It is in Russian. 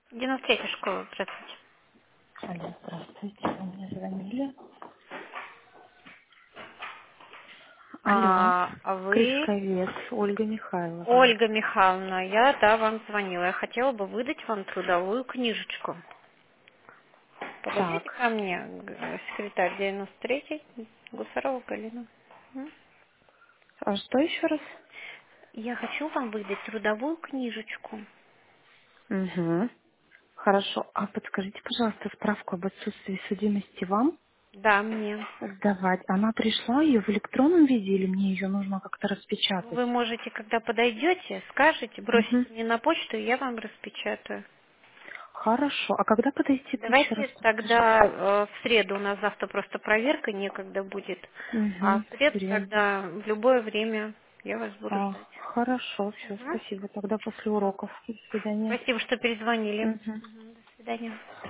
93-я школа, здравствуйте. Алло, здравствуйте, вы мне звонили. Алло, А вы, Крышковец, Ольга Михайловна. Ольга Михайловна, я вам звонила. Я хотела бы выдать вам трудовую книжечку. Подойдете Так, ко мне, секретарь 93-й, Гусарова Галина. М? а что еще раз? Я хочу вам выдать трудовую книжечку. Угу. Хорошо, а подскажите, пожалуйста, справку об отсутствии судимости вам Да, мне. сдавать? Она пришла ее в электронном виде или мне ее нужно как-то распечатать? Вы можете, когда подойдете, скажете, Угу. бросите мне на почту, и я вам распечатаю. Хорошо, а когда подойти-то еще раз Давайте тогда подскажите? в среду, у нас завтра просто проверка, некогда будет. А Угу, в среду в среду. тогда в любое время я вас буду А, ждать. хорошо, все, Мгм. спасибо. Тогда после уроков. До свидания. Спасибо, что перезвонили. Угу. Мгм. До свидания.